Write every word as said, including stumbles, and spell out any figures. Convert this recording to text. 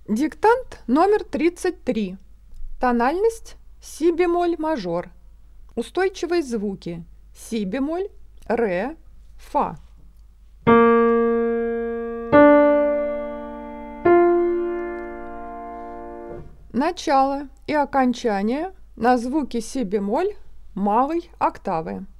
Диктант номер тридцать три. Тональность си бемоль мажор. Устойчивые звуки си бемоль, ре, фа. Начало и окончание на звуки си бемоль малой октавы.